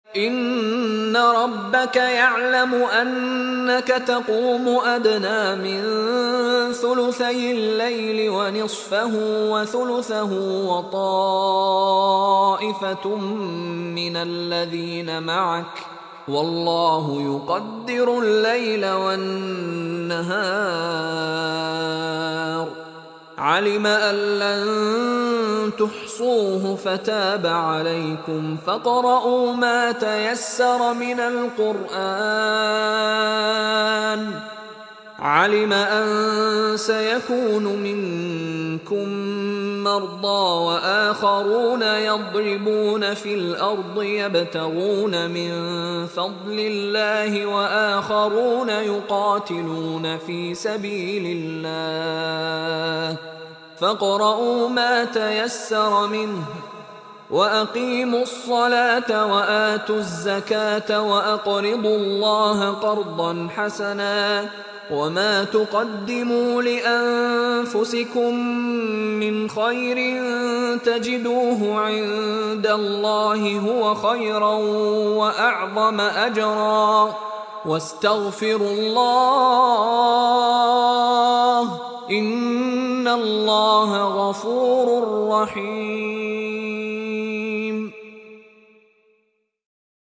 إن ربك يعلم أنك تقوم أدنى من ثلثي الليل ونصفه وثلثه وطائفة من الذين معك، والله يقدر الليل والنهار. علم أن لن تحصوه فتاب عليكم فاقرؤوا ما تيسر من القرآن. علم أن سيكون منكم مرضى وآخرون يضربون في الأرض يبتغون من فضل الله وآخرون يقاتلون في سبيل الله، فاقرؤوا ما تيسر منه وأقيموا الصلاة وآتوا الزكاة وأقرضوا الله قرضا حسنا، وما تقدموا لأنفسكم من خير تجدوه عند الله هو خيرا وأعظم أجرا، واستغفروا الله إن الله غفور رحيم.